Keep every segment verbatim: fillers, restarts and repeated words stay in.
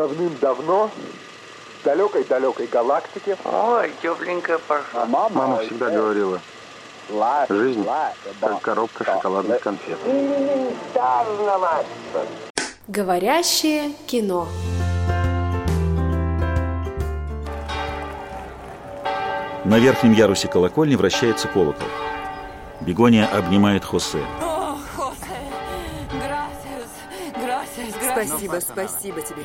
Давным-давно в далекой-далекой галактике. Ой, тепленькая пошла. Мама всегда говорила, жизнь как коробка шоколадных конфет. Говорящее кино. На верхнем ярусе колокольни вращается колокол. Бегония обнимает Хосе. О, Хосе! Gracias, gracias, gracias. Спасибо, спасибо тебе.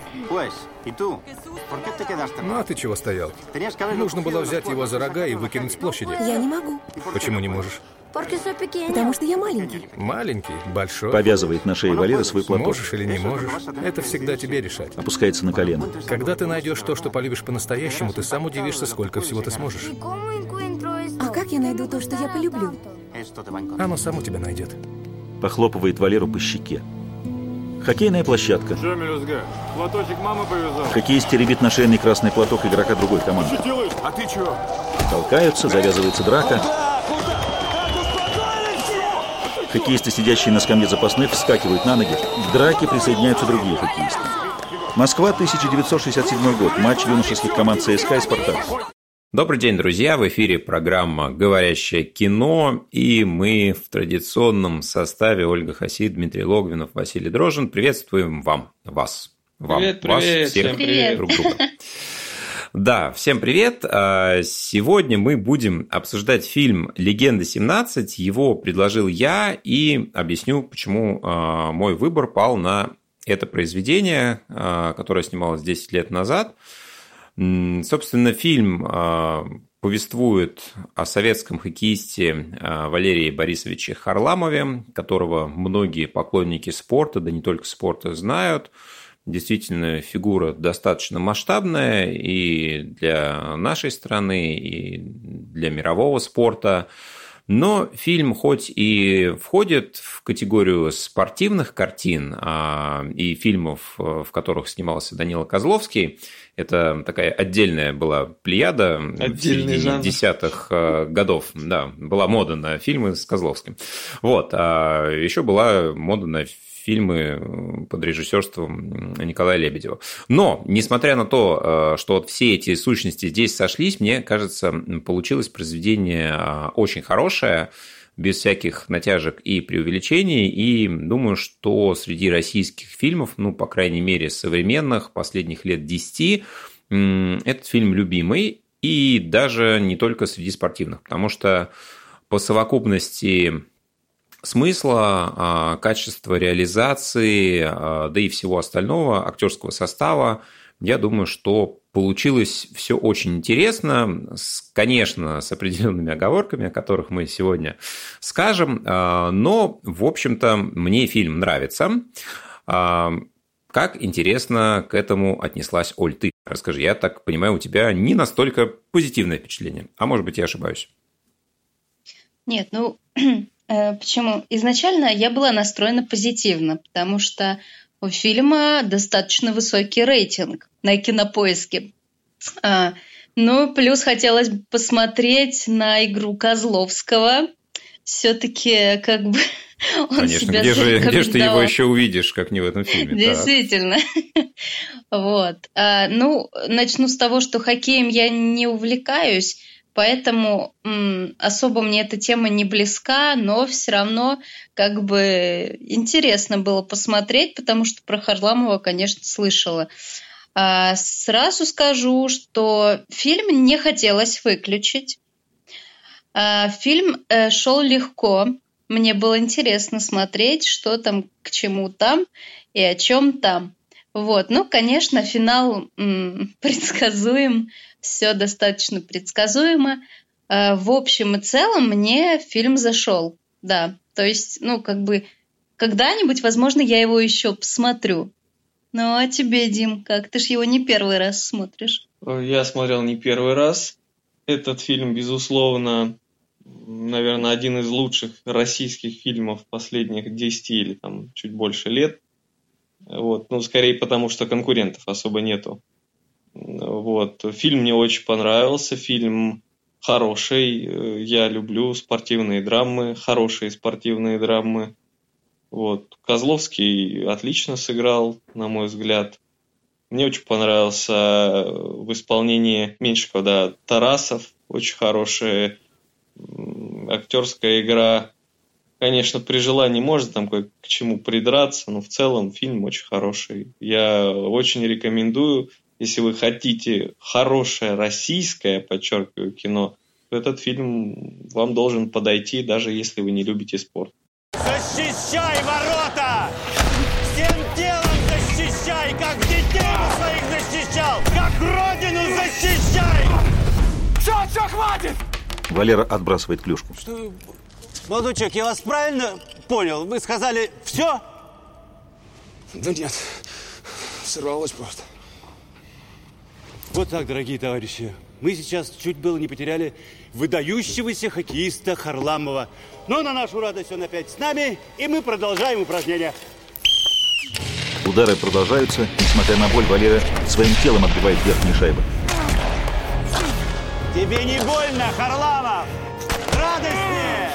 Ну а ты чего стоял? Нужно было взять его за рога и выкинуть с площади. Я не могу. Почему не можешь? Потому что я маленький. Маленький, большой. Повязывает на шее Валеры свой платок. Можешь или не можешь, это всегда тебе решать. Опускается на колено. Когда ты найдешь то, что полюбишь по-настоящему, ты сам удивишься, сколько всего ты сможешь. А как я найду то, что я полюблю? Оно само тебя найдет. Похлопывает Валеру по щеке. Хоккейная площадка. Что, мелюзга, платочек мама повязала? Хоккеист теребит на шейный красный платок игрока другой команды. Что делаешь? А ты чё? Толкаются, завязывается драка. Хоккеисты, сидящие на скамье запасных, вскакивают на ноги. К драке присоединяются другие хоккеисты. Москва, тысяча девятьсот шестьдесят седьмой год. Матч юношеских команд ЦСКА и Спартак. Добрый день, друзья! В эфире программа «Говорящее кино», и мы в традиционном составе: Ольга Хасид, Дмитрий Логвинов, Василий Дрожжин. Приветствуем вам, вас, вам, привет, вас, привет, всех привет. друг друга. Да, всем привет! Сегодня мы будем обсуждать фильм «Легенда семнадцать». Его предложил я, и объясню, почему мой выбор пал на это произведение, которое снималось десять лет назад. Собственно, фильм повествует о советском хоккеисте Валерии Борисовиче Харламове, которого многие поклонники спорта, да не только спорта, знают. Действительно, фигура достаточно масштабная и для нашей страны, и для мирового спорта. Но фильм хоть и входит в категорию спортивных картин и фильмов, в которых снимался Данила Козловский, это такая отдельная была плеяда в середине десятых годов. Да, была мода на фильмы с Козловским. Вот. А еще была мода на фильмы под режиссерством Николая Лебедева. Но, несмотря на то, что вот все эти сущности здесь сошлись, мне кажется, получилось произведение очень хорошее, без всяких натяжек и преувеличений, и думаю, что среди российских фильмов, ну, по крайней мере, современных, последних лет десяти, этот фильм любимый, и даже не только среди спортивных, потому что по совокупности смысла, качества реализации, да и всего остального актерского состава, я думаю, что получилось все очень интересно, конечно, с определенными оговорками, о которых мы сегодня скажем, но, в общем-то, мне фильм нравится. Как интересно к этому отнеслась Оль, ты? Расскажи, я так понимаю, у тебя не настолько позитивное впечатление, а может быть, я ошибаюсь? Нет, ну, почему? Изначально я была настроена позитивно, потому что у фильма достаточно высокий рейтинг на Кинопоиске. А, ну, плюс хотелось бы посмотреть на игру Козловского. Все-таки как бы он Конечно, себя где же, где же ты его зарекомендовал. еще увидишь, как не в этом фильме? Действительно. Вот. А, ну, начну с того, что хоккеем я не увлекаюсь, поэтому м, особо мне эта тема не близка, но все равно как бы интересно было посмотреть, потому что про Харламова, конечно, слышала. А, сразу скажу, что фильм не хотелось выключить. А, фильм э, шел легко. Мне было интересно смотреть, что там, к чему там и о чем там. Вот. Ну, конечно, финал м, предсказуем. Все достаточно предсказуемо. В общем и целом мне фильм зашел. Да, то есть, ну, как бы, когда-нибудь, возможно, я его еще посмотрю. Ну, а тебе, Дим, как? Ты ж его не первый раз смотришь. Я смотрел не первый раз. Этот фильм, безусловно, наверное, один из лучших российских фильмов последних десяти или там чуть больше лет. Вот. Ну, скорее потому, что конкурентов особо нету. Вот. Фильм мне очень понравился, фильм хороший, я люблю спортивные драмы, хорошие спортивные драмы. Вот. Козловский отлично сыграл, на мой взгляд. Мне очень понравился в исполнении Меньшикова, да, Тарасов. Очень хорошая актерская игра. Конечно, при желании можно там к чему придраться, но в целом фильм очень хороший. Я очень рекомендую, если вы хотите хорошее российское, подчеркиваю, кино, то этот фильм вам должен подойти, даже если вы не любите спорт. Защищай ворота! Всем телом защищай, как детей своих защищал, как родину защищай! Все, все, хватит! Валера отбрасывает клюшку. Что? Молодой человек, я вас правильно понял? Вы сказали «все»? Да нет, сорвалось просто. Вот так, дорогие товарищи. Мы сейчас чуть было не потеряли выдающегося хоккеиста Харламова. Но на нашу радость он опять с нами, и мы продолжаем упражнения. Удары продолжаются. Несмотря на боль, Валера своим телом отбивает верхние шайбы. Тебе не больно, Харламов? Радостнее!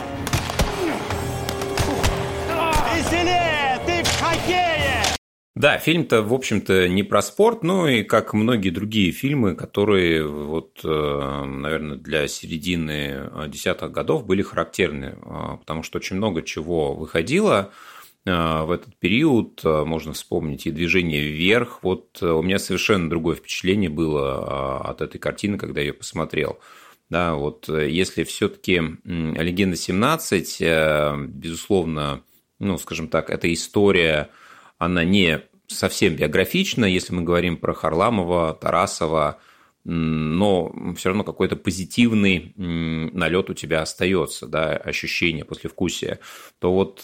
Веселее! Ты в хоккее! Да, фильм-то, в общем-то, не про спорт, но и как многие другие фильмы, которые, вот, наверное, для середины десятых годов были характерны, потому что очень много чего выходило в этот период. Можно вспомнить и «Движение вверх». Вот у меня совершенно другое впечатление было от этой картины, когда я ее посмотрел. Да, вот если все-таки «Легенда семнадцать», безусловно, ну, скажем так, эта история, она не совсем биографична, если мы говорим про Харламова, Тарасова, но все равно какой-то позитивный налет у тебя остается, да, ощущение, послевкусие, то вот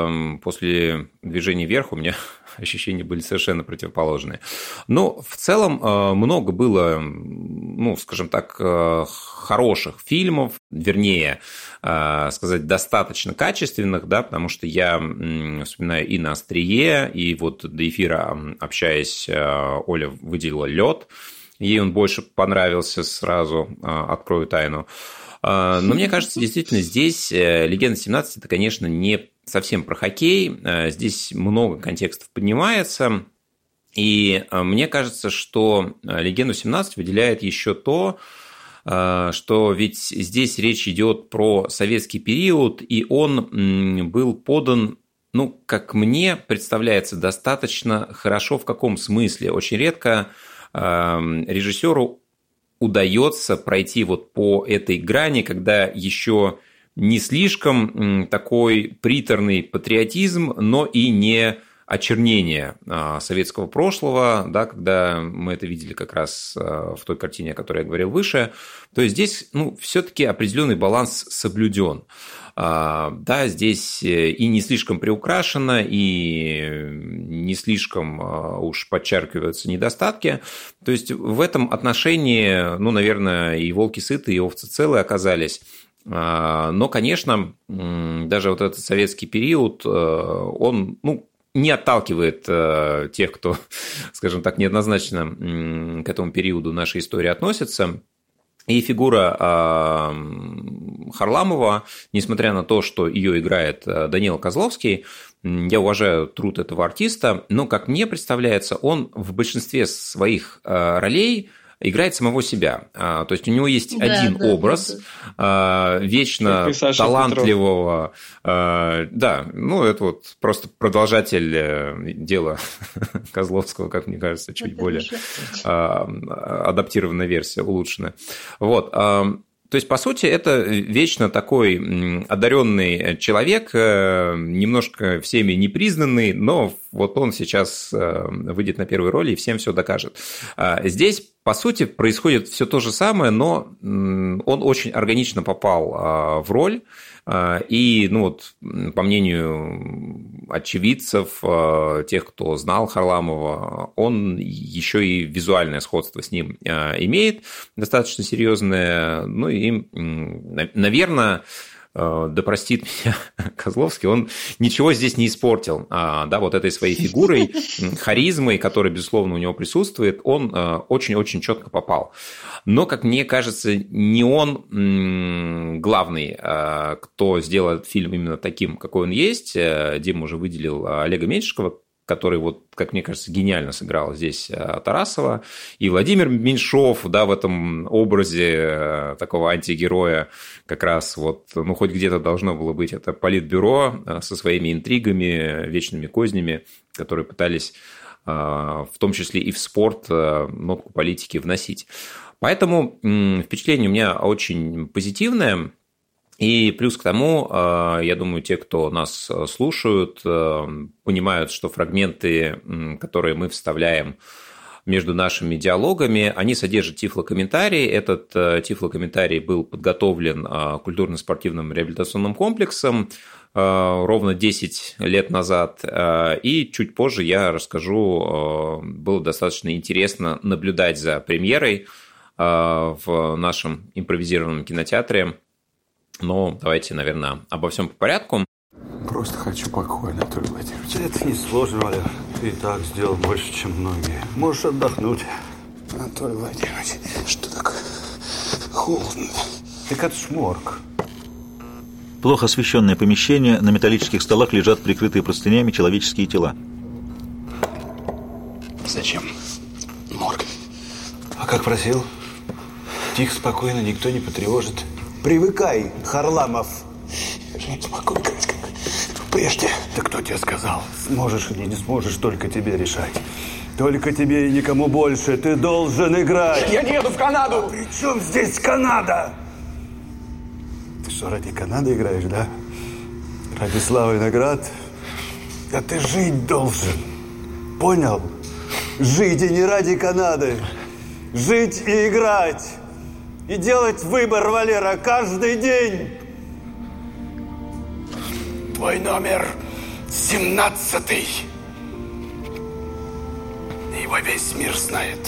после «Движения вверх» у меня ощущения были совершенно противоположные. Но в целом много было, ну, скажем так, хороших фильмов, вернее, сказать, достаточно качественных, да, потому что я вспоминаю и «На острие», и вот до эфира, общаясь, Оля выделила «Лед». Ей он больше понравился, сразу открою тайну. Но мне кажется, действительно, здесь «Легенда семнадцать» – это, конечно, не совсем про хоккей. Здесь много контекстов поднимается. И мне кажется, что «Легенду семнадцать» выделяет еще то, что ведь здесь речь идет про советский период, и он был подан, ну, как мне представляется, достаточно хорошо. В каком смысле? Очень редко режиссеру удается пройти вот по этой грани, когда еще не слишком такой приторный патриотизм, но и не очернение советского прошлого, да, когда мы это видели как раз в той картине, о которой я говорил выше, то есть здесь, ну, все-таки определенный баланс соблюден. Да, здесь и не слишком приукрашено, и не слишком уж подчеркиваются недостатки. То есть в этом отношении, ну, наверное, и волки сыты, и овцы целые оказались. Но, конечно, даже вот этот советский период, он, ну, не отталкивает тех, кто, скажем так, неоднозначно к этому периоду нашей истории относится. И фигура Харламова, несмотря на то, что ее играет Данила Козловский, я уважаю труд этого артиста, но, как мне представляется, он в большинстве своих ролей играет самого себя. То есть у него есть да, один да, образ да, да. вечно талантливого, Петров. Да, ну это вот просто продолжатель дела Козловского, как мне кажется, чуть это более адаптированная версия, улучшенная. Вот. То есть, по сути, это вечно такой одаренный человек, немножко всеми непризнанный, но вот он сейчас выйдет на первой роли и всем все докажет. Здесь, по сути, происходит все то же самое, но он очень органично попал в роль. И, ну вот, по мнению очевидцев, тех, кто знал Харламова, он еще и визуальное сходство с ним имеет, достаточно серьезное. Ну и, наверное, да простит меня Козловский, он ничего здесь не испортил. Да, вот этой своей фигурой, харизмой, которая, безусловно, у него присутствует, он очень-очень четко попал. Но, как мне кажется, не он главный, кто сделал этот фильм именно таким, какой он есть. Дима уже выделил Олега Меньшикова, который, вот, как мне кажется, гениально сыграл здесь Тарасова, и Владимир Меньшов, да, в этом образе такого антигероя как раз вот, ну, хоть где-то должно было быть это политбюро со своими интригами, вечными кознями, которые пытались в том числе и в спорт нотку политики вносить. Поэтому впечатление у меня очень позитивное. И плюс к тому, я думаю, те, кто нас слушают, понимают, что фрагменты, которые мы вставляем между нашими диалогами, они содержат тифлокомментарий. Этот тифлокомментарий был подготовлен культурно-спортивным реабилитационным комплексом ровно десять лет назад. И чуть позже я расскажу, было достаточно интересно наблюдать за премьерой в нашем импровизированном кинотеатре. Но давайте, наверное, обо всем по порядку. Просто хочу покоя, Анатолий Владимирович. Это несложно, Валя. Ты и так сделал больше, чем многие. Можешь отдохнуть. Анатолий Владимирович, что так холодно? Так это ж морг. Плохо освещенное помещение, на металлических столах лежат прикрытые простынями человеческие тела. Зачем морг? А как просил? Тихо, спокойно, никто не потревожит. Привыкай, Харламов. Я же не смогу играть, как прежде. Да кто тебе сказал? Сможешь или не сможешь, только тебе решать. Только тебе и никому больше. Ты должен играть. Я не еду в Канаду. А при чем здесь Канада? Ты что, ради Канады играешь, да? Ради славы и наград? Да ты жить должен. Понял? Жить и не ради Канады. Жить и играть. И делать выбор, Валера, каждый день. Твой номер семнадцатый. Его весь мир знает.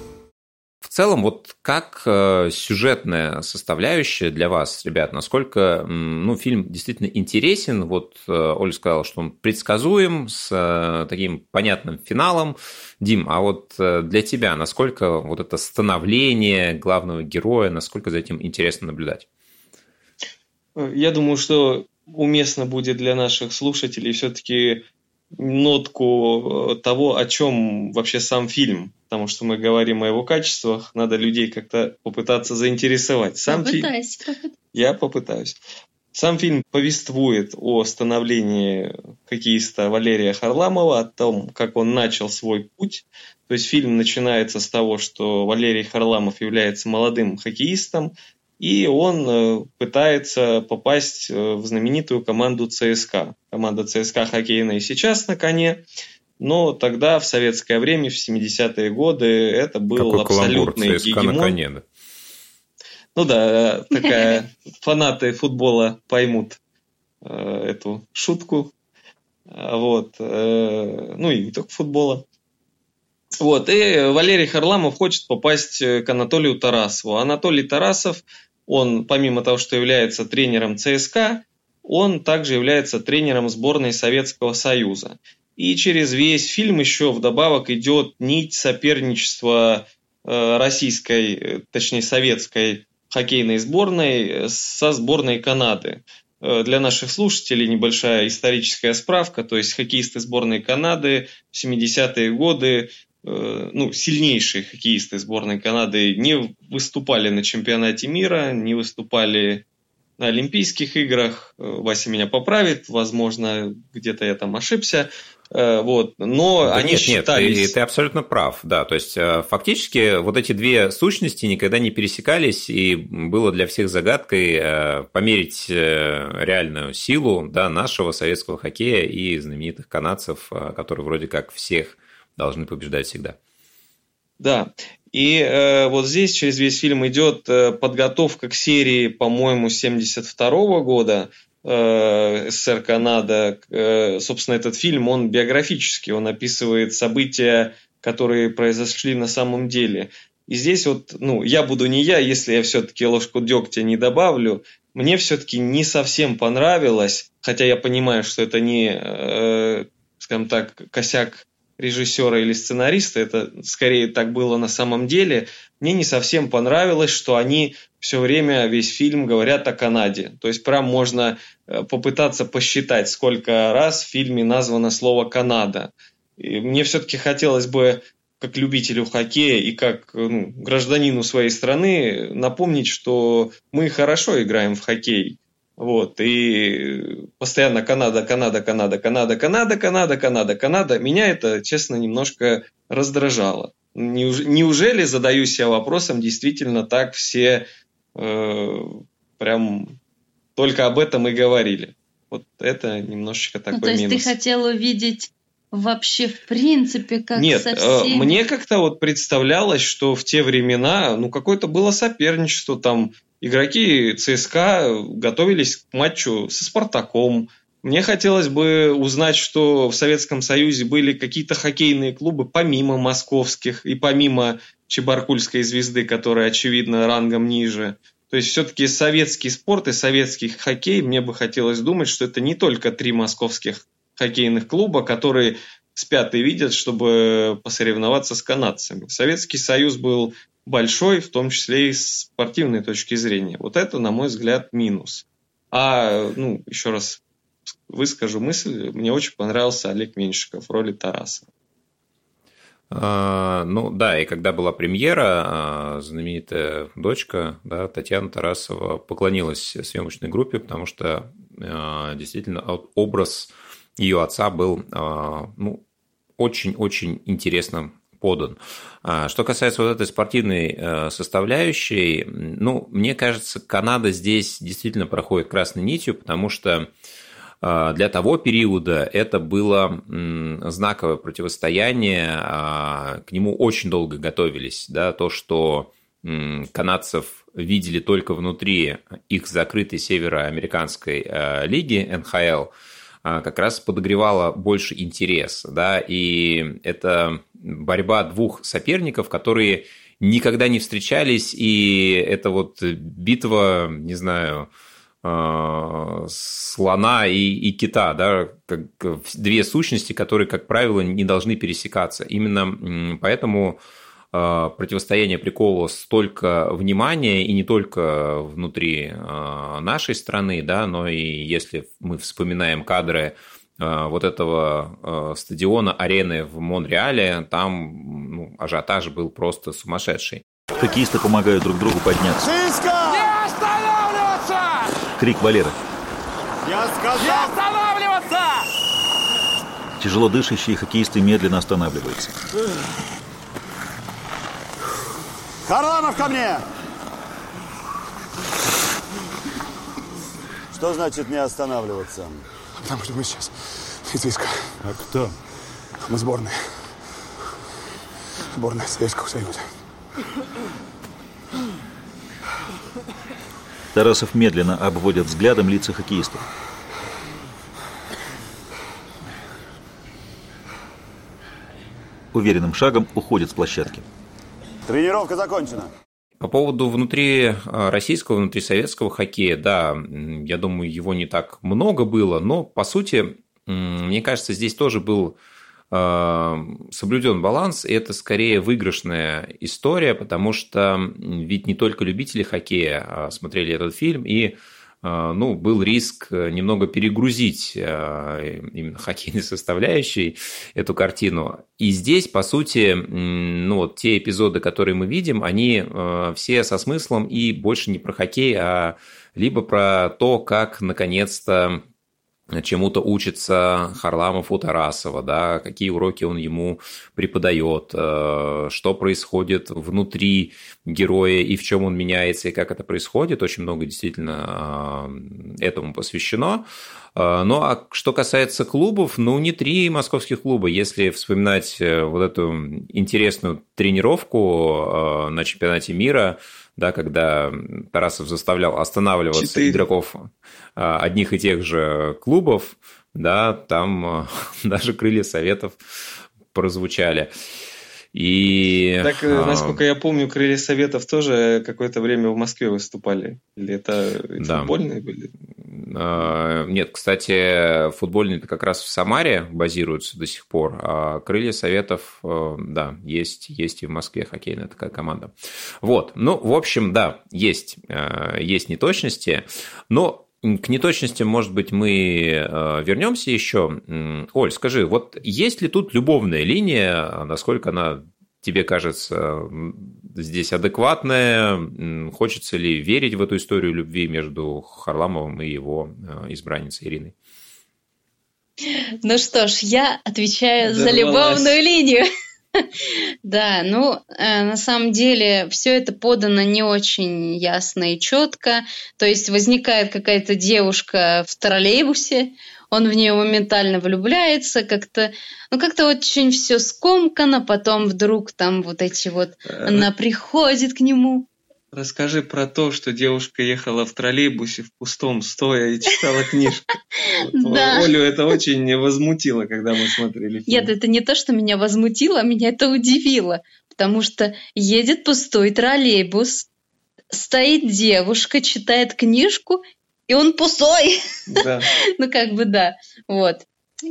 В целом, вот как сюжетная составляющая для вас, ребят, насколько ну, фильм действительно интересен? Вот Оля сказала, что он предсказуем, с таким понятным финалом. Дим, а вот для тебя насколько вот это становление главного героя, насколько за этим интересно наблюдать? Я думаю, что уместно будет для наших слушателей все-таки нотку того, о чем вообще сам фильм. Потому что мы говорим о его качествах, надо людей как-то попытаться заинтересовать. Сам Попытайся. фильм... Я попытаюсь. Сам фильм повествует о становлении хоккеиста Валерия Харламова, о том, как он начал свой путь. То есть фильм начинается с того, что Валерий Харламов является молодым хоккеистом, и он пытается попасть в знаменитую команду ЦСКА. Команда ЦСКА хоккейная и сейчас на коне. Но тогда, в советское время, в семидесятые годы, это был Какой абсолютный ЦСКА гегемон. На коне, да? Ну да, такая фанаты футбола поймут э, эту шутку. Вот. Э, ну и не только футбола. Вот. И Валерий Харламов хочет попасть к Анатолию Тарасову. Анатолий Тарасов, он, помимо того, что является тренером ЦСКА, он также является тренером сборной Советского Союза. И через весь фильм еще вдобавок идет нить соперничества российской, точнее советской хоккейной сборной со сборной Канады. Для наших слушателей небольшая историческая справка, то есть хоккеисты сборной Канады в семидесятые годы, ну, сильнейшие хоккеисты сборной Канады не выступали на чемпионате мира, не выступали на Олимпийских играх. Вася меня поправит, возможно, где-то я там ошибся. Вот. Но да они нет, считались... Нет, ты, ты абсолютно прав, да, то есть фактически вот эти две сущности никогда не пересекались, и было для всех загадкой померить реальную силу, да, нашего советского хоккея и знаменитых канадцев, которые вроде как всех должны побеждать всегда. Да, и э, вот здесь через весь фильм идет э, подготовка к серии, по-моему, семьдесят второго года, СССР Канада. Собственно, этот фильм, он биографический, он описывает события, которые произошли на самом деле. И здесь вот, ну, я буду не я, если я все-таки ложку дегтя не добавлю. Мне все-таки не совсем понравилось, хотя я понимаю, что это не, э, скажем так, косяк режиссера или сценариста, это скорее так было на самом деле. Мне не совсем понравилось, что они все время, весь фильм говорят о Канаде. То есть прям можно попытаться посчитать, сколько раз в фильме названо слово «Канада». И мне все-таки хотелось бы, как любителю хоккея и как ну, гражданину своей страны, напомнить, что мы хорошо играем в хоккей. Вот, и постоянно Канада, Канада, Канада, Канада, Канада, Канада, Канада, Канада. Меня это, честно, немножко раздражало. Неужели, задаюсь я вопросом, действительно так все э, прям только об этом и говорили? Вот это немножечко такой минус. Ну, то есть минус. ты хотел увидеть вообще в принципе как Нет, совсем... мне как-то вот представлялось, что в те времена, ну, какое-то было соперничество, там, игроки ЦСКА готовились к матчу со Спартаком. Мне хотелось бы узнать, что в Советском Союзе были какие-то хоккейные клубы помимо московских и помимо Чебаркульской звезды, которая, очевидно, рангом ниже. То есть все-таки советский спорт и советский хоккей, мне бы хотелось думать, что это не только три московских хоккейных клуба, которые спят и видят, чтобы посоревноваться с канадцами. Советский Союз был большой, в том числе и с спортивной точки зрения. Вот это, на мой взгляд, минус. А, ну, еще раз выскажу мысль, мне очень понравился Олег Меньшиков в роли Тарасова. А, ну да, и когда была премьера, знаменитая дочка, да, Татьяна Тарасова поклонилась съемочной группе, потому что действительно образ ее отца был ну, очень-очень интересно подан. Что касается вот этой спортивной составляющей, ну, мне кажется, Канада здесь действительно проходит красной нитью, потому что для того периода это было знаковое противостояние, к нему очень долго готовились, да, то, что канадцев видели только внутри их закрытой североамериканской лиги эн ха эл, как раз подогревало больше интерес, да, и это борьба двух соперников, которые никогда не встречались, и это вот битва, не знаю, слона и, и кита, да, как две сущности, которые, как правило, не должны пересекаться. Именно поэтому противостояние приковывало столько внимания, и не только внутри нашей страны, да, но и если мы вспоминаем кадры вот этого стадиона, арены в Монреале, там ну, ажиотаж был просто сумасшедший. Хоккеисты помогают друг другу подняться. Не останавливаться! Крик Валеры. Я сказал! Не останавливаться! Тяжело дышащие хоккеисты медленно останавливаются. Харламов, ко мне! Что значит не останавливаться? Потому что мы сейчас из ЦСКА. А кто? Мы сборная. Сборная Советского Союза. Тарасов медленно обводит взглядом лица хоккеистов. Уверенным шагом уходит с площадки. Тренировка закончена. По поводу внутри российского, внутри советского хоккея, да, я думаю, его не так много было, но, по сути, мне кажется, здесь тоже был соблюден баланс, и это скорее выигрышная история, потому что ведь не только любители хоккея смотрели этот фильм, и ну, был риск немного перегрузить именно хоккейной составляющей эту картину. И здесь, по сути, ну, вот те эпизоды, которые мы видим, они все со смыслом и больше не про хоккей, а либо про то, как наконец-то чему-то учится Харламов у Тарасова, да, какие уроки он ему преподает, что происходит внутри героя и в чем он меняется, и как это происходит. Очень много действительно этому посвящено. Ну, а что касается клубов, ну, не три московских клуба. Если вспоминать вот эту интересную тренировку на чемпионате мира, да, когда Тарасов заставлял останавливаться четыре игроков одних и тех же клубов, да, там даже крылья Советов прозвучали. И... Так, насколько я помню, крылья Советов тоже какое-то время в Москве выступали. Или это да. футбольные были? Нет, кстати, футбольные-то как раз в Самаре базируются до сих пор, а крылья Советов, да, есть, есть и в Москве хоккейная такая команда. Вот, ну, в общем, да, есть, есть неточности, но к неточностям, может быть, мы вернемся еще. Оль, скажи, вот есть ли тут любовная линия, насколько она тебе кажется здесь адекватная? Хочется ли верить в эту историю любви между Харламовым и его избранницей Ириной? Ну что ж, я отвечаю за любовную линию. Да, ну, э, на самом деле все это подано не очень ясно и четко. То есть возникает какая-то девушка в троллейбусе, он в нее моментально влюбляется, как-то, ну, как-то очень все скомкано, потом вдруг там вот эти вот, она приходит к нему. Расскажи про то, что девушка ехала в троллейбусе в пустом, стоя и читала книжку. Да. Олю это очень возмутило, когда мы смотрели фильм. Нет, это не то, что меня возмутило, меня это удивило. Потому что едет пустой троллейбус, стоит девушка, читает книжку, и он пустой. Да. Ну, как бы да. Вот.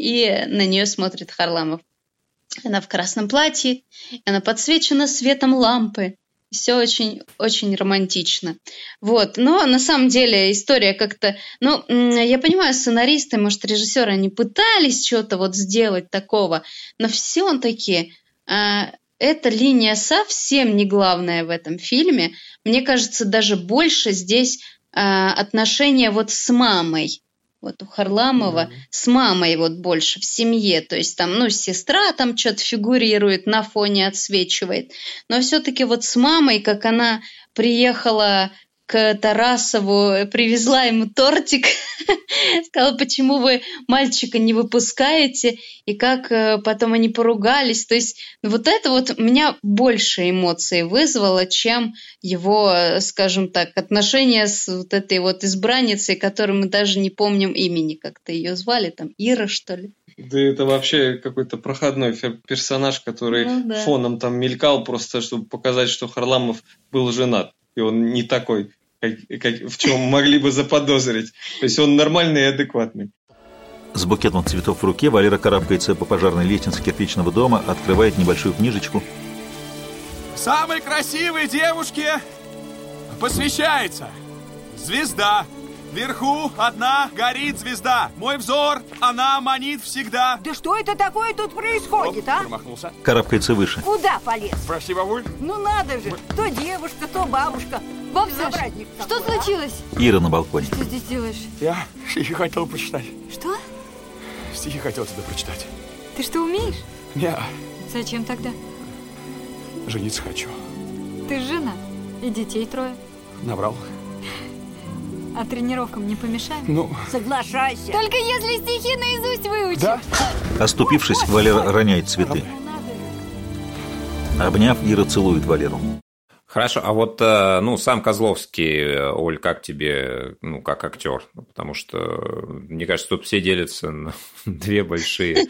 И на нее смотрит Харламов. Она в красном платье, она подсвечена светом лампы. Все очень, очень романтично. Вот. Но на самом деле история как-то... Ну, я понимаю, сценаристы, может, режиссеры, они пытались что-то вот сделать такого, но все-таки э, эта линия совсем не главная в этом фильме. Мне кажется, даже больше здесь э, отношения вот с мамой. Вот у Харламова mm-hmm. с мамой вот больше в семье, то есть там, ну, сестра там что-то фигурирует, на фоне отсвечивает, но все-таки вот с мамой, как она приехала к Тарасову, привезла ему тортик, сказала, почему вы мальчика не выпускаете, и как потом они поругались. То есть вот это вот меня больше эмоций вызвало, чем его, скажем так, отношения с вот этой вот избранницей, которой мы даже не помним имени, как-то ее звали, там Ира, что ли. Да это вообще какой-то проходной персонаж, который ну, да. фоном там мелькал, просто чтобы показать, что Харламов был женат, и он не такой, как, как, в чем могли бы заподозрить. То есть он нормальный и адекватный. С букетом цветов в руке Валера карабкается по пожарной лестнице кирпичного дома, открывает небольшую книжечку. Самой красивой девушке посвящается звезда. Вверху одна горит звезда. Мой взор, она манит всегда. Да что это такое тут происходит, Оп, а? Промахнулся. Карабкается выше. Куда полез? Прости, бабуль. Ну надо же, то девушка, то бабушка. Баб Саш, что случилось? Ира на балконе. Что здесь делаешь? Я стихи хотел прочитать. Что? Стихи хотел тебе прочитать. Ты что, умеешь? Неа. Зачем тогда? Жениться хочу. Ты жена и детей трое. Набрал. А тренировкам не помешаем? Ну... Соглашайся. Только если стихи наизусть выучишь. Да? Оступившись, Валера роняет цветы. Обняв, Ира целует Валеру. Хорошо, а вот, ну, сам Козловский, Оль, как тебе, ну, как актер? Потому что, мне кажется, тут все делятся на две большие,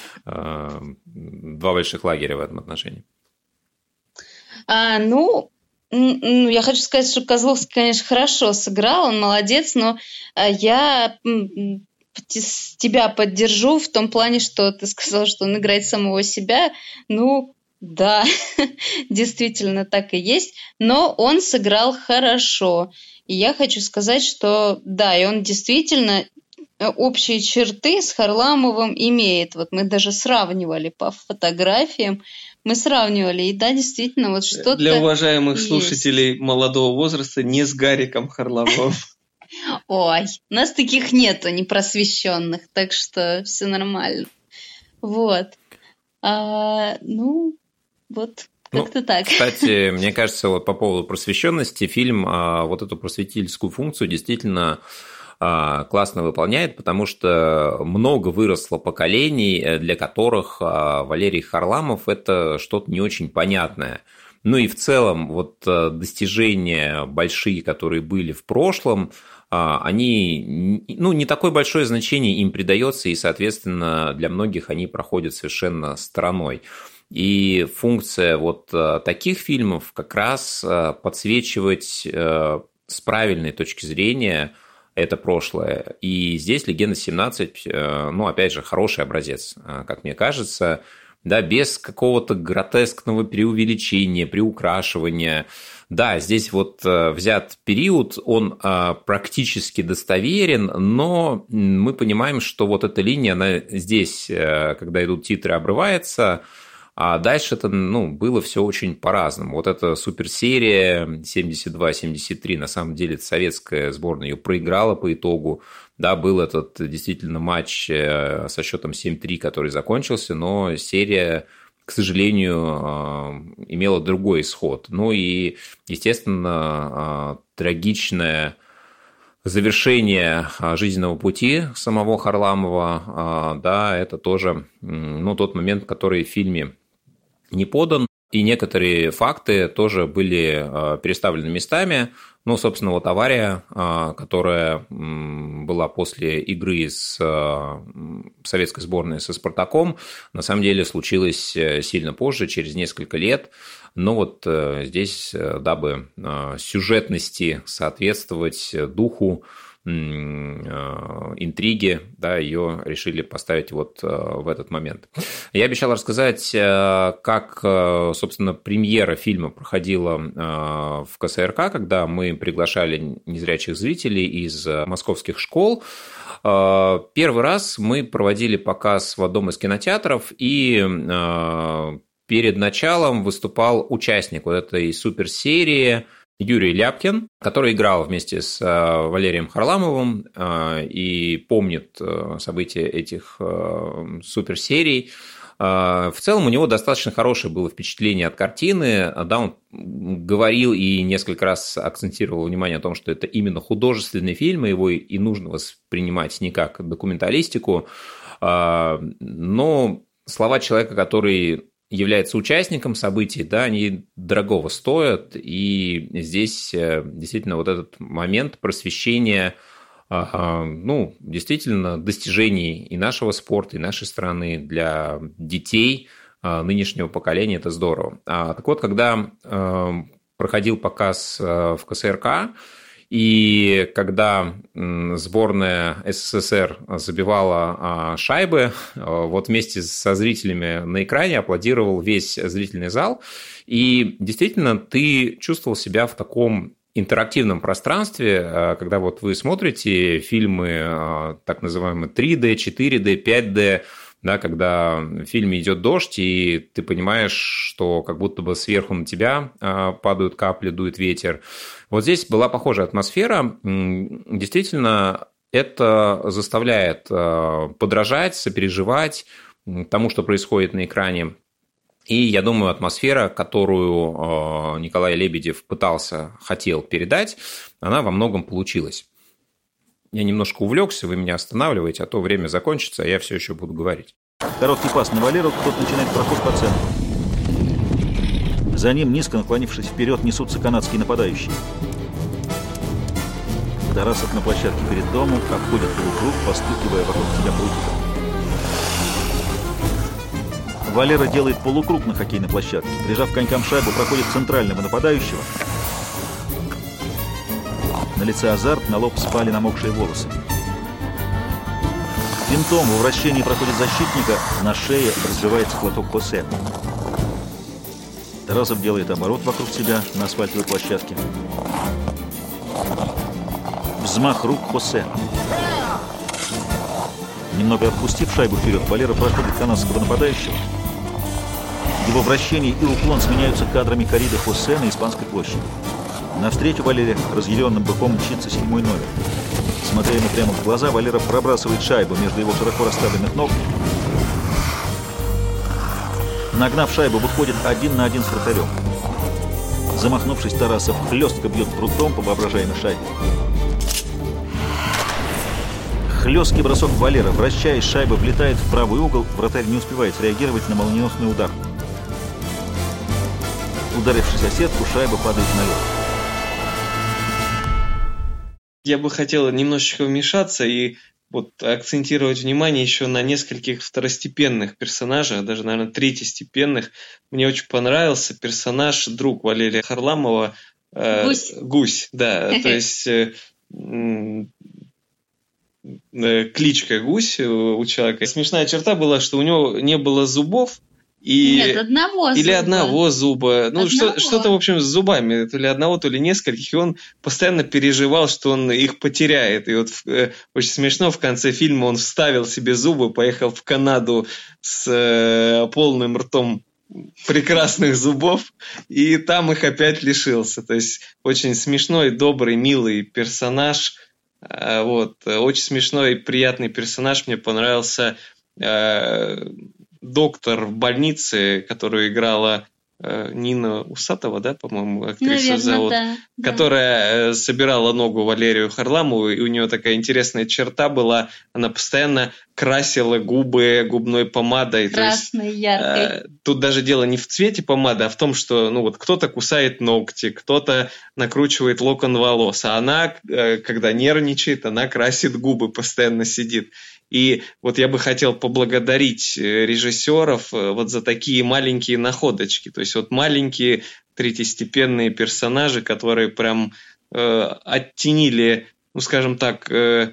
два больших лагеря в этом отношении. А, ну... Я хочу сказать, что Козловский, конечно, хорошо сыграл, он молодец, но я тебя поддержу в том плане, что ты сказал, что он играет самого себя. Ну, да, действительно так и есть, но он сыграл хорошо. И я хочу сказать, что да, и он действительно общие черты с Харламовым имеет. Вот мы даже сравнивали по фотографиям, мы сравнивали, и да, действительно, вот что-то Для уважаемых есть. Слушателей молодого возраста, не с Гариком Харламовым. Ой, у нас таких нету, непросвещенных, так что все нормально. Вот. А, ну, вот, как-то ну, так. Кстати, мне кажется, вот по поводу просвещенности, фильм а, вот эту просветительскую функцию действительно классно выполняет, потому что много выросло поколений, для которых Валерий Харламов – это что-то не очень понятное. Ну и в целом вот достижения большие, которые были в прошлом, они, ну, не такое большое значение им придается, и, соответственно, для многих они проходят совершенно стороной. И функция вот таких фильмов как раз подсвечивать с правильной точки зрения это прошлое. И здесь «Легенда семнадцать», ну, опять же, хороший образец, как мне кажется. да, без какого-то гротескного преувеличения, приукрашивания. Да, здесь вот взят период, он практически достоверен, но мы понимаем, что вот эта линия, она здесь, когда идут титры, обрывается, а дальше это, ну, было все очень по-разному. Вот эта суперсерия семьдесят два семьдесят три, на самом деле, советская сборная ее проиграла по итогу. Да, был этот действительно матч со счетом семь три, который закончился, но серия, к сожалению, имела другой исход. Ну и, естественно, трагичное завершение жизненного пути самого Харламова, да, это тоже, ну, тот момент, который в фильме не подан. И некоторые факты тоже были переставлены местами. Ну, собственно, вот авария, которая была после игры с советской сборной со «Спартаком», на самом деле случилась сильно позже, через несколько лет. Но вот здесь, дабы сюжетности соответствовать духу, интриги, да, ее решили поставить вот в этот момент. Я обещал рассказать, как, собственно, премьера фильма проходила в ка эс эр ка, когда мы приглашали незрячих зрителей из московских школ. Первый раз мы проводили показ в одном из кинотеатров, и перед началом выступал участник вот этой суперсерии Юрий Ляпкин, который играл вместе с Валерием Харламовым и помнит события этих суперсерий. В целом у него достаточно хорошее было впечатление от картины. Да, он говорил и несколько раз акцентировал внимание на том, что это именно художественный фильм, и его и нужно воспринимать не как документалистику. Но слова человека, который является участником событий, да, они дорогого стоят, и здесь действительно вот этот момент просвещения, ну, действительно, достижений и нашего спорта, и нашей страны для детей нынешнего поколения, это здорово. Так вот, когда проходил показ в ка эс эр ка, и когда сборная эс эс эс эр забивала шайбы, вот вместе со зрителями на экране аплодировал весь зрительный зал. И действительно, ты чувствовал себя в таком интерактивном пространстве, когда вот вы смотрите фильмы так называемые три дэ, четыре дэ, пять дэ, да, когда в фильме идет дождь, и ты понимаешь, что как будто бы сверху на тебя падают капли, дует ветер. Вот здесь была похожая атмосфера. Действительно, это заставляет подражать, сопереживать тому, что происходит на экране. И я думаю, атмосфера, которую Николай Лебедев пытался, хотел передать, она во многом получилась. Я немножко увлекся, вы меня останавливаете, а то время закончится, а я все еще буду говорить. Короткий пас на Валеру, тот начинает проход по центру. За ним, низко наклонившись вперед, несутся канадские нападающие. Тарасов на площадке перед домом обходит полукруг, постукивая вокруг себя прутиком. Валера делает полукруг на хоккейной площадке. Прижав конькам шайбу, проходит центрального нападающего. На лице азарт, на лоб спали намокшие волосы. Винтом во вращении проходит защитника, на шее разбивается хлопок Хосе. Тарасов делает оборот вокруг себя на асфальтовой площадке. Взмах рук Хосе. Немного отпустив шайбу вперед, Валера проходит канадского нападающего. Его вращение и уклон сменяются кадрами корриды Хосе на Испанской площади. Навстречу Валере разъяренным быком мчится седьмой номер. Смотря ему прямо в глаза, Валера пробрасывает шайбу между его широко расставленных ног. Нагнав шайбу, выходит один на один с вратарем. Замахнувшись, Тарасов хлестко бьет прутом по воображаемой шайбе. Хлесткий бросок Валера, вращаясь, шайба влетает в правый угол, вратарь не успевает среагировать на молниеносный удар. Ударившись о сетку, шайба падает наверх. Я бы хотел немножечко вмешаться и вот акцентировать внимание еще на нескольких второстепенных персонажах, даже, наверное, третьестепенных. Мне очень понравился персонаж, друг Валерия Харламова. Э, Гусь. Гусь, да. То есть э, э, кличка Гусь у человека. Смешная черта была, что у него не было зубов, И... Нет, одного Или зуба. одного зуба. Ну, Одного. что, что-то, в общем, с зубами. То ли одного, то ли нескольких. И он постоянно переживал, что он их потеряет. И вот э, очень смешно, в конце фильма он вставил себе зубы, поехал в Канаду с э, полным ртом прекрасных зубов, и там их опять лишился. То есть очень смешной, добрый, милый персонаж. Э, вот. Очень смешной и приятный персонаж. Мне понравился... Э, доктор в больнице, которую играла э, Нина Усатова, да, по-моему, актрису Наверное, зовут, да, которая да. собирала ногу Валерию Харламову, и у нее такая интересная черта была, она постоянно красила губы губной помадой. Красной, есть, яркой. Э, тут даже дело не в цвете помады, а в том, что ну, вот, кто-то кусает ногти, кто-то накручивает локон волос, а она, э, когда нервничает, она красит губы, постоянно сидит. И вот я бы хотел поблагодарить режиссеров вот за такие маленькие находочки. То есть вот маленькие третьестепенные персонажи, которые прям э, оттенили, ну скажем так, э,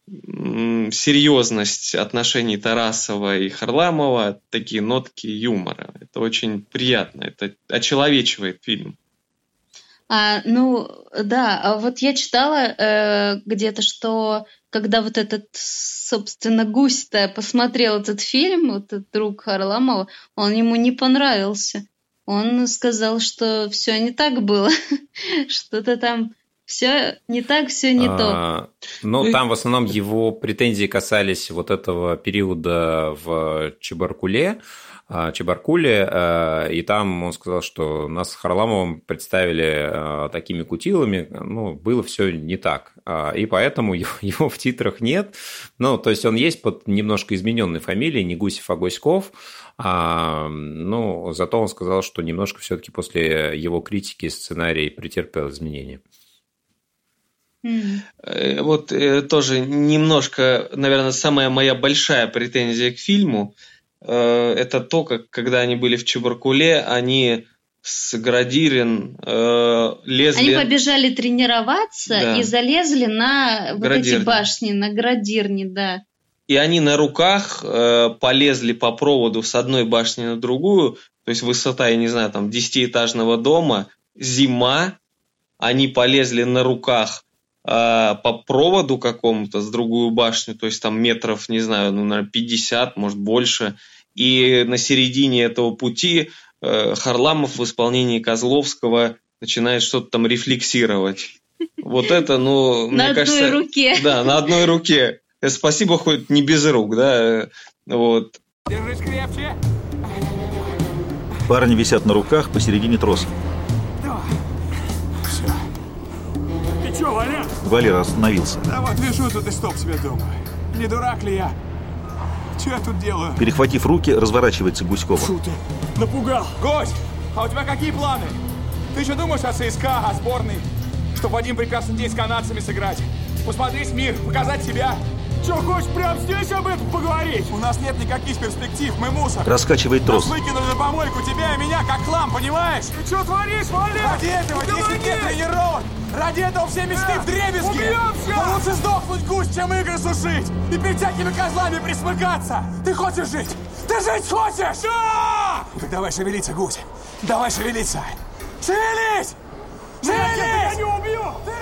серьезность отношений Тарасова и Харламова, такие нотки юмора. Это очень приятно, это очеловечивает фильм. А, ну, да, а вот я читала э, где-то, что когда вот этот, собственно, гусь-то посмотрел этот фильм, вот этот друг Харламова, он ему не понравился. Он сказал, что все не так было, что-то там все не так, все не а, то. Ну, там в основном его претензии касались вот этого периода в Чебаркуле, Чебаркуле, и там он сказал, что нас с Харламовым представили такими кутилами, ну, было все не так, и поэтому его в титрах нет, ну, то есть он есть под немножко измененной фамилией, не Гусев, а Гуськов, а, ну, зато он сказал, что немножко все-таки после его критики сценарий претерпел изменения. Mm. Вот тоже немножко, наверное, самая моя большая претензия к фильму, это то, как когда они были в Чебаркуле, они с Градирин э, лезли... Они побежали тренироваться, да, и залезли на вот эти башни, на Градирни, да. И они на руках э, полезли по проводу с одной башни на другую, то есть высота, я не знаю, там десятиэтажного дома, зима, они полезли на руках э, по проводу какому-то с другую башню, то есть там метров, не знаю, ну, наверное, пятьдесят, может, больше. И на середине этого пути э, Харламов в исполнении Козловского начинает что-то там рефлексировать. Вот это, ну, мне кажется... На одной руке. Да, на одной руке. Спасибо, хоть не без рук, да, вот. Держись крепче. Парни висят на руках посередине троса. Все. Ты че, Валя? Валера остановился. Да вот лежу тут и стоп себе думаю. Не дурак ли я? Что я тут делаю? Перехватив руки, разворачивается к Гуськову. Фу ты, напугал. Гость, а у тебя какие планы? Ты еще думаешь о ЦСКА, о сборной? Чтобы в один прекрасный день с канадцами сыграть? Посмотреть мир, показать себя? Че, хочешь прямо здесь об этом поговорить? У нас нет никаких перспектив, мы мусор. Раскачивает трос. Нас выкинули на помойку, тебя и меня, как хлам, понимаешь? Ты что творишь, Валя? Ради этого десять лет тренировок. Ради этого все мечты а, вдребезги. Убьемся! Но лучше сдохнуть, гусь, чем игры сушить. И перед всякими козлами присмыкаться. Ты хочешь жить? Ты жить хочешь? Да! Так давай шевелиться, гусь. Давай шевелиться. Шевелись! Шевелись! Я не убью!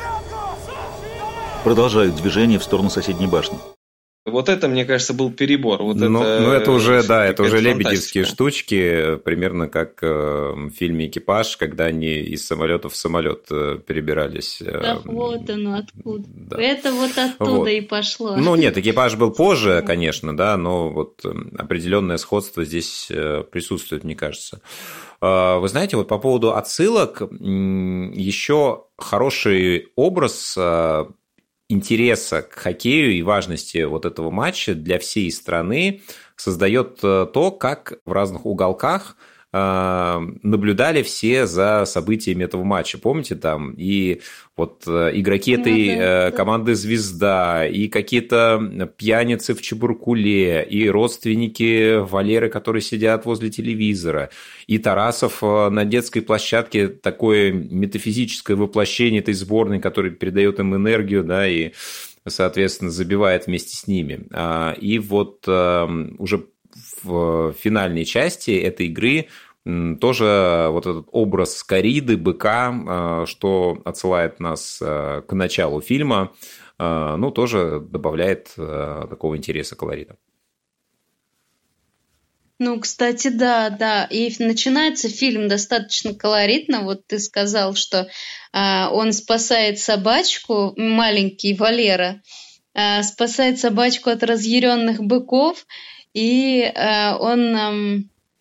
Продолжают движение в сторону соседней башни. Вот это, мне кажется, был перебор. Вот ну, это, ну, это уже, да, это уже фантастика. Лебедевские штуки, примерно как в фильме «Экипаж», когда они из самолета в самолет перебирались. Да, вот оно откуда. Да. Это вот оттуда вот. И пошло. Ну, нет, «Экипаж» был позже, конечно, да, но вот определенное сходство здесь присутствует, мне кажется. Вы знаете, вот по поводу отсылок, еще хороший образ интереса к хоккею и важности вот этого матча для всей страны создает то, как в разных уголках наблюдали все за событиями этого матча. Помните, там и вот игроки этой ну, да, команды да. «Звезда», и какие-то пьяницы в Чебаркуле, и родственники Валеры, которые сидят возле телевизора, и Тарасов на детской площадке, такое метафизическое воплощение этой сборной, которая передает им энергию, да, и, соответственно, забивает вместе с ними. И вот уже в финальной части этой игры тоже вот этот образ кориды, быка, что отсылает нас к началу фильма, ну, тоже добавляет такого интереса, колорита. Ну, кстати, да, да. И начинается фильм достаточно колоритно. Вот ты сказал, что э, он спасает собачку, маленький Валера, э, спасает собачку от разъяренных быков, и э, он э,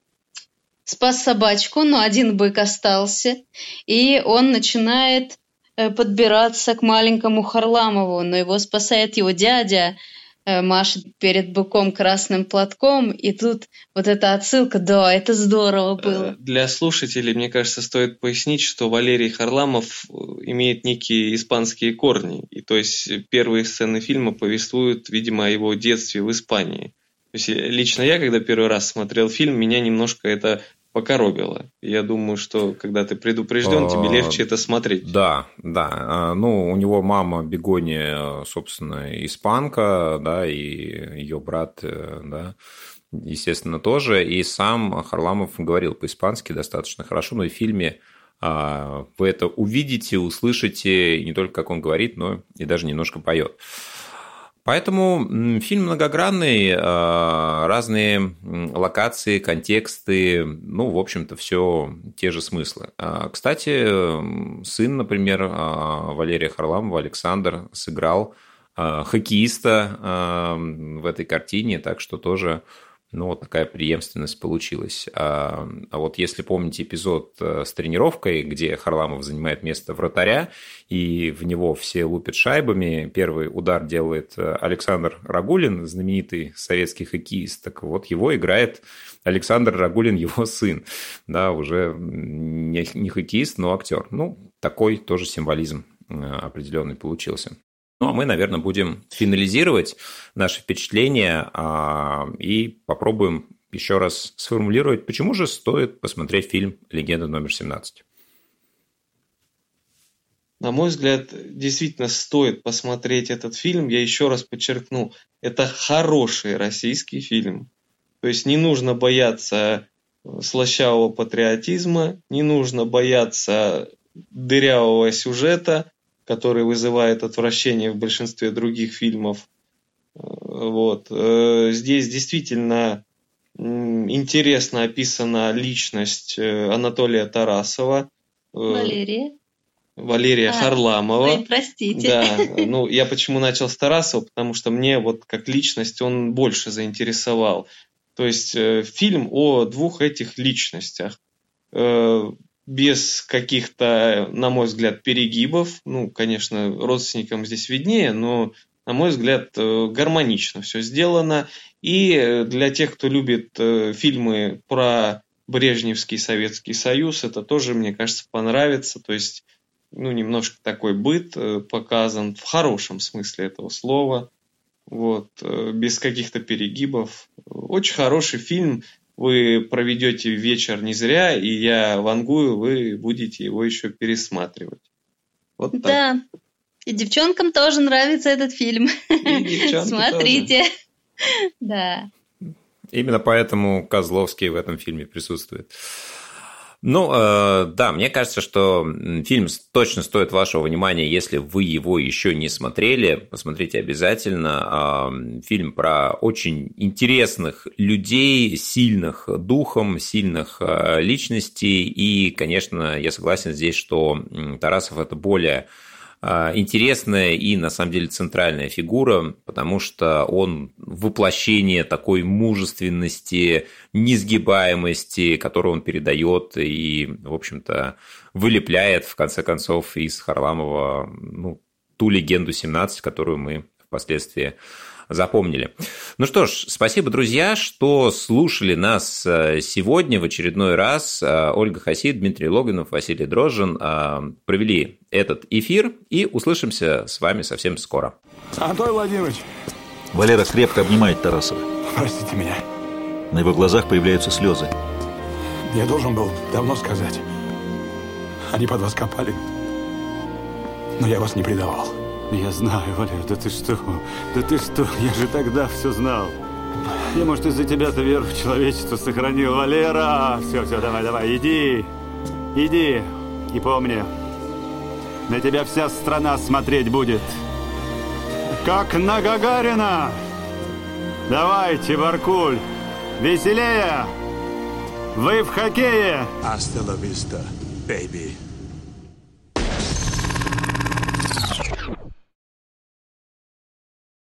спас собачку, но один бык остался, и он начинает э, подбираться к маленькому Харламову, но его спасает его дядя, машет перед быком красным платком, и тут вот эта отсылка, да, это здорово было. Для слушателей, мне кажется, стоит пояснить, что Валерий Харламов имеет некие испанские корни, и то есть первые сцены фильма повествуют, видимо, о его детстве в Испании. То есть лично я, когда первый раз смотрел фильм, меня немножко это покоробило. Я думаю, что когда ты предупрежден, тебе легче это смотреть. Да, да. Ну, у него мама Бегония, собственно, испанка, да, и ее брат, да, естественно, тоже. И сам Харламов говорил по-испански достаточно хорошо, но и в фильме вы это увидите, услышите не только как он говорит, но и даже немножко поет. Поэтому фильм многогранный, разные локации, контексты, ну, в общем-то, все те же смыслы. Кстати, сын, например, Валерия Харламова, Александр, сыграл хоккеиста в этой картине, так что тоже, ну, вот такая преемственность получилась. А вот если помните эпизод с тренировкой, где Харламов занимает место вратаря, и в него все лупят шайбами, первый удар делает Александр Рагулин, знаменитый советский хоккеист, так вот его играет Александр Рагулин, его сын, да, уже не хоккеист, но актер. Ну, такой тоже символизм определенный получился. Ну, а мы, наверное, будем финализировать наши впечатления а, и попробуем еще раз сформулировать, почему же стоит посмотреть фильм «Легенда номер семнадцать». На мой взгляд, действительно стоит посмотреть этот фильм. Я еще раз подчеркну, это хороший российский фильм. То есть не нужно бояться слащавого патриотизма, не нужно бояться дырявого сюжета, который вызывает отвращение в большинстве других фильмов. Вот. Здесь действительно интересно описана личность Анатолия Тарасова. Валерия. Валерия а, Харламова. Ой, простите. Да, ну я почему начал с Тарасова, потому что мне вот как личность он больше заинтересовал. То есть фильм о двух этих личностях. Без каких-то, на мой взгляд, перегибов. Ну, конечно, родственникам здесь виднее, но, на мой взгляд, гармонично все сделано. И для тех, кто любит фильмы про Брежневский Советский Союз, это тоже, мне кажется, понравится. То есть, ну, немножко такой быт показан в хорошем смысле этого слова. Вот, без каких-то перегибов. Очень хороший фильм. Вы проведете вечер не зря, и я вангую, вы будете его еще пересматривать. Вот так. Да, и девчонкам тоже нравится этот фильм. Смотрите. Тоже. Да. Именно поэтому Козловский в этом фильме присутствует. Ну, э, да, мне кажется, что фильм точно стоит вашего внимания, если вы его еще не смотрели. Посмотрите обязательно. Э, фильм про очень интересных людей, сильных духом, сильных э, личностей. И, конечно, я согласен здесь, что Тарасов – это более интересная и, на самом деле, центральная фигура, потому что он воплощение такой мужественности, несгибаемости, которую он передает и, в общем-то, вылепляет, в конце концов, из Харламова, ну, ту легенду семнадцать, которую мы впоследствии запомнили. Ну что ж, спасибо, друзья, что слушали нас сегодня в очередной раз. Ольга Хасид, Дмитрий Логвинов, Василий Дрожжин провели этот эфир, и услышимся с вами совсем скоро. Анатолий Владимирович. Валера крепко обнимает Тарасова. Простите меня. На его глазах появляются слезы. Я должен был давно сказать. Они под вас копали. Но я вас не предавал. Я знаю, Валер, да ты что? Да ты что? Я же тогда все знал. И может из-за тебя-то веру в человечество сохранил, Валера. Все, все, давай, давай, иди. Иди. И помни, на тебя вся страна смотреть будет. Как на Гагарина. Давайте, Баркуль, веселее. Вы в хоккее. Hasta la vista, baby.